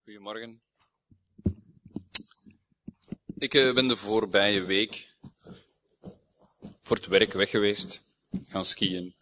Goedemorgen. Ik ben de voorbije week voor het werk weg geweest, gaan skiën.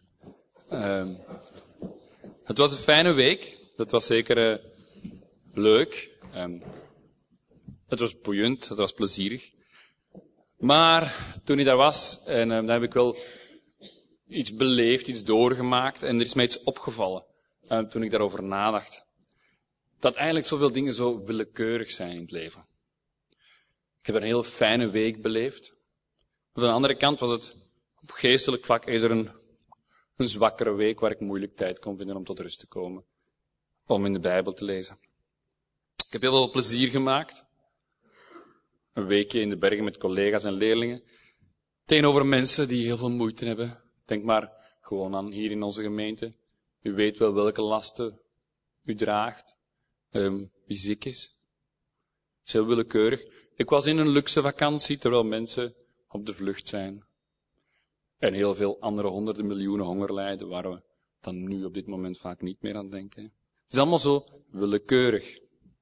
Het was een fijne week, dat was zeker leuk. Het was boeiend, het was plezierig. Maar toen ik daar was, en dan heb ik wel iets beleefd, iets doorgemaakt, en er is mij iets opgevallen toen ik daarover nadacht. Dat eigenlijk zoveel dingen zo willekeurig zijn in het leven. Ik heb een heel fijne week beleefd. Van de andere kant was het op geestelijk vlak is er een zwakkere week waar ik moeilijk tijd kon vinden om tot rust te komen. Om in de Bijbel te lezen. Ik heb heel veel plezier gemaakt. Een weekje in de bergen met collega's en leerlingen. Tegenover mensen die heel veel moeite hebben. Denk maar gewoon aan hier in onze gemeente. U weet wel welke lasten u draagt. Wie ziek is. Het is heel willekeurig. Ik was in een luxe vakantie, terwijl mensen op de vlucht zijn. En heel veel andere honderden miljoenen honger lijden, waar we dan nu op dit moment vaak niet meer aan denken. Het is allemaal zo willekeurig.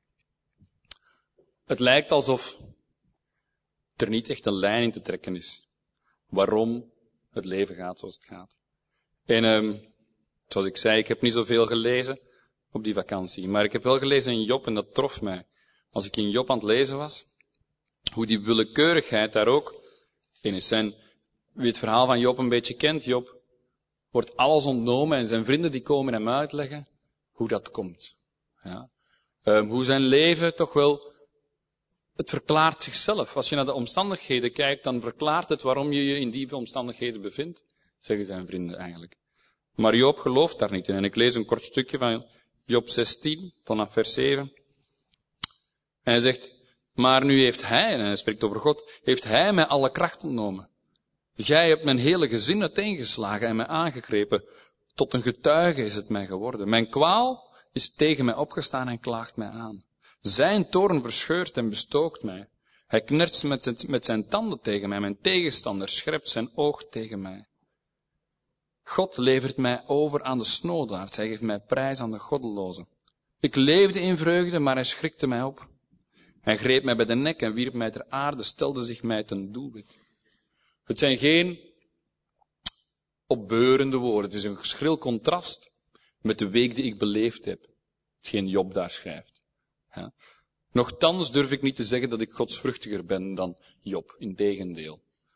Het lijkt alsof er niet echt een lijn in te trekken is. Waarom het leven gaat zoals het gaat. En zoals ik zei, ik heb niet zoveel gelezen op die vakantie. Maar ik heb wel gelezen in Job en dat trof mij. Als ik in Job aan het lezen was, hoe die willekeurigheid daar ook in is. En wie het verhaal van Job een beetje kent, Job wordt alles ontnomen en zijn vrienden die komen hem uitleggen hoe dat komt. Ja. Hoe zijn leven toch wel, het verklaart zichzelf. Als je naar de omstandigheden kijkt, dan verklaart het waarom je je in die omstandigheden bevindt, zeggen zijn vrienden eigenlijk. Maar Job gelooft daar niet in. En ik lees een kort stukje van Job 16, vanaf vers 7. En hij zegt, maar nu heeft hij, en hij spreekt over God, heeft hij mij alle kracht ontnomen. Gij hebt mijn hele gezin uiteengeslagen en mij aangegrepen. Tot een getuige is het mij geworden. Mijn kwaal is tegen mij opgestaan en klaagt mij aan. Zijn toorn verscheurt en bestookt mij. Hij knerst met zijn tanden tegen mij. Mijn tegenstander scherpt zijn oog tegen mij. God levert mij over aan de snoodaards. Hij geeft mij prijs aan de goddelozen. Ik leefde in vreugde, maar hij schrikte mij op. Hij greep mij bij de nek en wierp mij ter aarde, stelde zich mij ten doelwit. Het zijn geen opbeurende woorden. Het is een schril contrast met de week die ik beleefd heb. Hetgeen Job daar schrijft. Ja. Nochtans durf ik niet te zeggen dat ik godsvruchtiger ben dan Job. Integendeel.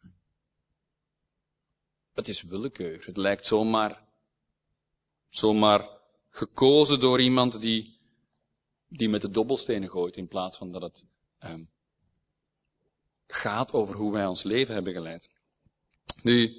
Het is willekeur. Het lijkt zomaar gekozen door iemand die met de dobbelstenen gooit, in plaats van dat het gaat over hoe wij ons leven hebben geleid. Nu,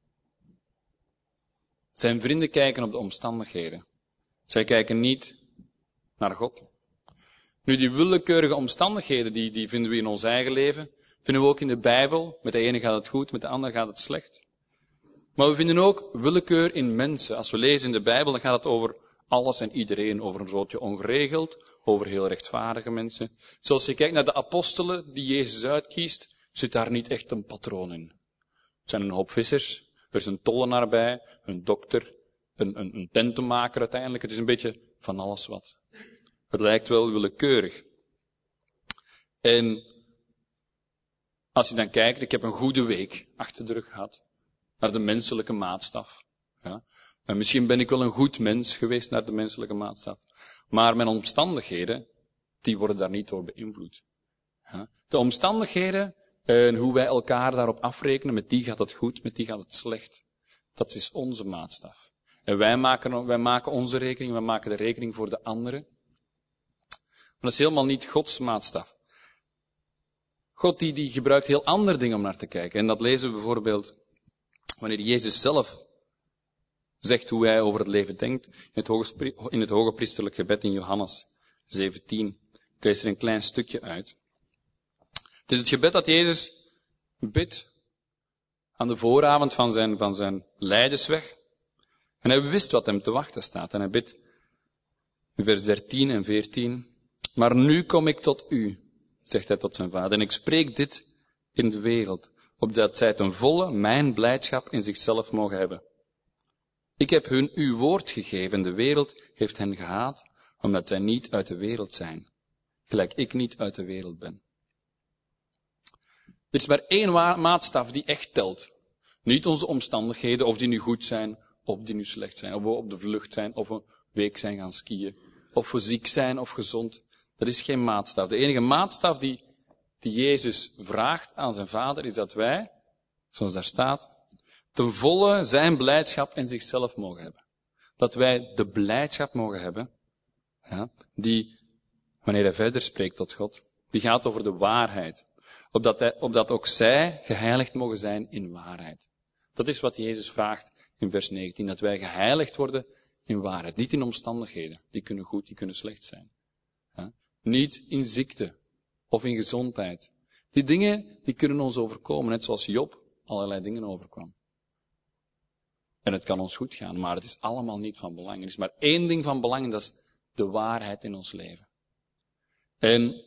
zijn vrienden kijken op de omstandigheden. Zij kijken niet naar God. Nu, die willekeurige omstandigheden, die vinden we in ons eigen leven, vinden we ook in de Bijbel. Met de ene gaat het goed, met de andere gaat het slecht. Maar we vinden ook willekeur in mensen. Als we lezen in de Bijbel, dan gaat het over alles en iedereen, over een zootje ongeregeld, over heel rechtvaardige mensen. Zoals je kijkt naar de apostelen die Jezus uitkiest, zit daar niet echt een patroon in. Er zijn een hoop vissers, er is een tollenaar bij, een dokter, een tentenmaker uiteindelijk. Het is een beetje van alles wat. Het lijkt wel willekeurig. En als je dan kijkt, ik heb een goede week achter de rug gehad, naar de menselijke maatstaf. Ja. En misschien ben ik wel een goed mens geweest naar de menselijke maatstaf. Maar mijn omstandigheden, die worden daar niet door beïnvloed. Ja. De omstandigheden en hoe wij elkaar daarop afrekenen, met die gaat het goed, met die gaat het slecht. Dat is onze maatstaf. En wij maken onze rekening, wij maken de rekening voor de anderen. Maar dat is helemaal niet Gods maatstaf. God die gebruikt heel andere dingen om naar te kijken. En dat lezen we bijvoorbeeld wanneer Jezus zelf zegt hoe hij over het leven denkt in het hoge priesterlijk gebed in Johannes 17. Ik lees er een klein stukje uit. Het is het gebed dat Jezus bidt aan de vooravond van zijn lijdensweg. En hij wist wat hem te wachten staat. En hij bidt in vers 13 en 14. Maar nu kom ik tot u, zegt hij tot zijn vader. En ik spreek dit in de wereld, opdat zij ten volle mijn blijdschap in zichzelf mogen hebben. Ik heb hun uw woord gegeven en de wereld heeft hen gehaat, omdat zij niet uit de wereld zijn, gelijk ik niet uit de wereld ben. Er is maar één maatstaf die echt telt. Niet onze omstandigheden, of die nu goed zijn, of die nu slecht zijn. Of we op de vlucht zijn, of een week zijn gaan skiën. Of we ziek zijn, of gezond. Dat is geen maatstaf. De enige maatstaf die Jezus vraagt aan zijn Vader, is dat wij, zoals daar staat, ten volle zijn blijdschap in zichzelf mogen hebben. Dat wij de blijdschap mogen hebben, ja, die, wanneer hij verder spreekt tot God, die gaat over de waarheid. Opdat ook zij geheiligd mogen zijn in waarheid. Dat is wat Jezus vraagt in vers 19, dat wij geheiligd worden in waarheid. Niet in omstandigheden, die kunnen goed, die kunnen slecht zijn. Ja? Niet in ziekte of in gezondheid. Die dingen, die kunnen ons overkomen, net zoals Job allerlei dingen overkwam. En het kan ons goed gaan, maar het is allemaal niet van belang. Er is maar één ding van belang, en dat is de waarheid in ons leven. En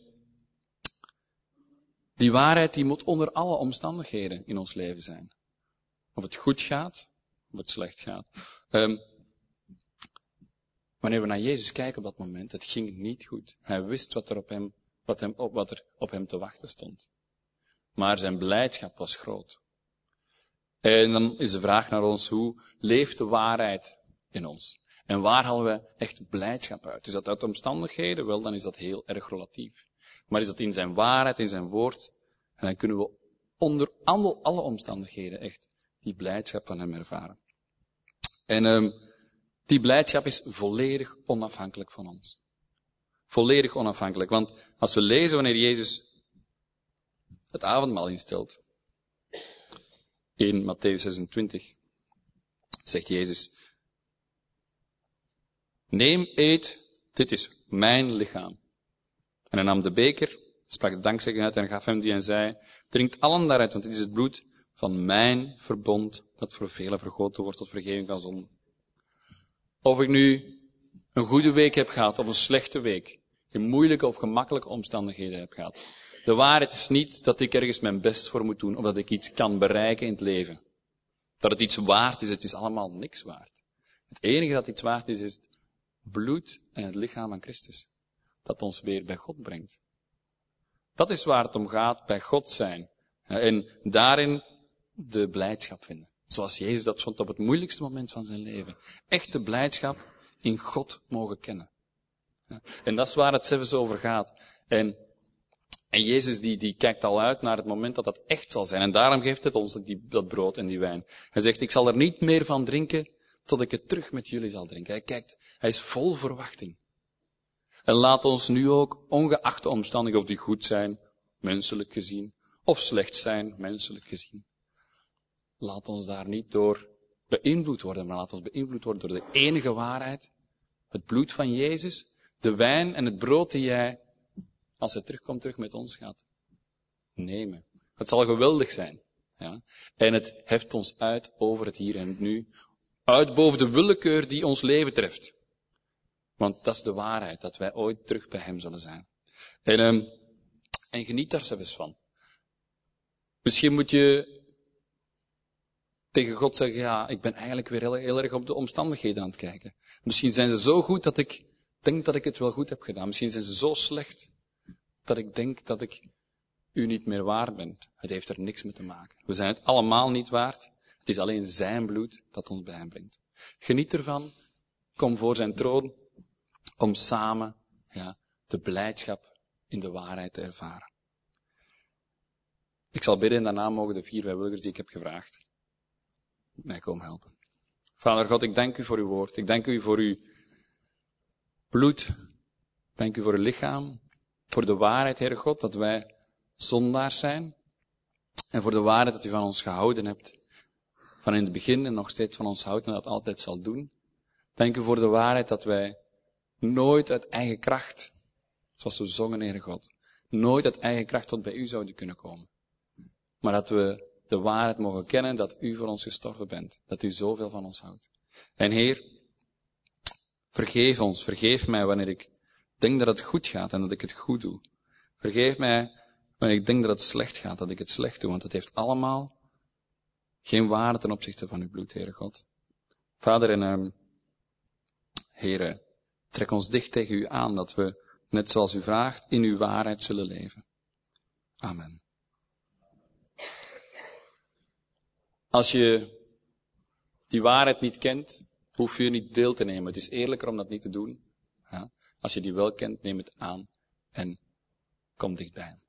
die waarheid die moet onder alle omstandigheden in ons leven zijn. Of het goed gaat, of het slecht gaat. Wanneer we naar Jezus kijken op dat moment, het ging niet goed. Hij wist wat er op hem te wachten stond. Maar zijn blijdschap was groot. En dan is de vraag naar ons, hoe leeft de waarheid in ons? En waar halen we echt blijdschap uit? Is dat uit omstandigheden? Wel, dan is dat heel erg relatief. Maar is dat in zijn waarheid, in zijn woord? En dan kunnen we onder alle omstandigheden echt die blijdschap van hem ervaren. En die blijdschap is volledig onafhankelijk van ons. Volledig onafhankelijk. Want als we lezen wanneer Jezus het avondmaal instelt, in Mattheüs 26, zegt Jezus, neem, eet, dit is mijn lichaam. En hij nam de beker, sprak de dankzegging uit en gaf hem die en zei, drinkt allen daaruit, want dit is het bloed van mijn verbond, dat voor velen vergoten wordt tot vergeving van zonden. Of ik nu een goede week heb gehad, of een slechte week, in moeilijke of gemakkelijke omstandigheden heb gehad. De waarheid is niet dat ik ergens mijn best voor moet doen, of dat ik iets kan bereiken in het leven. Dat het iets waard is, het is allemaal niks waard. Het enige dat iets waard is, is het bloed en het lichaam van Christus. Dat ons weer bij God brengt. Dat is waar het om gaat, bij God zijn. En daarin de blijdschap vinden. Zoals Jezus dat vond op het moeilijkste moment van zijn leven. Echte blijdschap in God mogen kennen. En dat is waar het zelfs over gaat. En Jezus die kijkt al uit naar het moment dat dat echt zal zijn. En daarom geeft het ons dat brood en die wijn. Hij zegt, ik zal er niet meer van drinken tot ik het terug met jullie zal drinken. Hij is vol verwachting. En laat ons nu ook, ongeacht de omstandigheden, of die goed zijn, menselijk gezien, of slecht zijn, menselijk gezien. Laat ons daar niet door beïnvloed worden, maar laat ons beïnvloed worden door de enige waarheid, het bloed van Jezus, de wijn en het brood die jij, als hij terugkomt, terug met ons gaat nemen. Het zal geweldig zijn. Ja? En het heft ons uit over het hier en het nu, uit boven de willekeur die ons leven treft. Want dat is de waarheid, dat wij ooit terug bij hem zullen zijn. En geniet daar zelfs van. Misschien moet je tegen God zeggen, ja, ik ben eigenlijk weer heel erg op de omstandigheden aan het kijken. Misschien zijn ze zo goed dat ik denk dat ik het wel goed heb gedaan. Misschien zijn ze zo slecht dat ik denk dat ik u niet meer waard ben. Het heeft er niks mee te maken. We zijn het allemaal niet waard. Het is alleen zijn bloed dat ons bij hem brengt. Geniet ervan. Kom voor zijn troon om samen de blijdschap in de waarheid te ervaren. Ik zal bidden en daarna mogen de 4 vrijwilligers die ik heb gevraagd mij komen helpen. Vader God, ik dank u voor uw woord. Ik dank u voor uw bloed. Ik dank u voor uw lichaam. Voor de waarheid, Heere God, dat wij zondaars zijn. En voor de waarheid dat u van ons gehouden hebt. Van in het begin en nog steeds van ons houdt en dat altijd zal doen. Dank u voor de waarheid dat wij nooit uit eigen kracht, zoals we zongen, Heere God, nooit uit eigen kracht tot bij u zouden kunnen komen. Maar dat we de waarheid mogen kennen dat u voor ons gestorven bent. Dat u zoveel van ons houdt. En Heer, vergeef ons, vergeef mij wanneer ik denk dat het goed gaat en dat ik het goed doe. Vergeef mij wanneer ik denk dat het slecht gaat, dat ik het slecht doe. Want het heeft allemaal geen waarde ten opzichte van uw bloed, Heere God. Vader en Heere, trek ons dicht tegen u aan, dat we net zoals u vraagt, in uw waarheid zullen leven. Amen. Als je die waarheid niet kent, hoef je niet deel te nemen. Het is eerlijker om dat niet te doen. Ja? Als je die wel kent, neem het aan en kom dichtbij.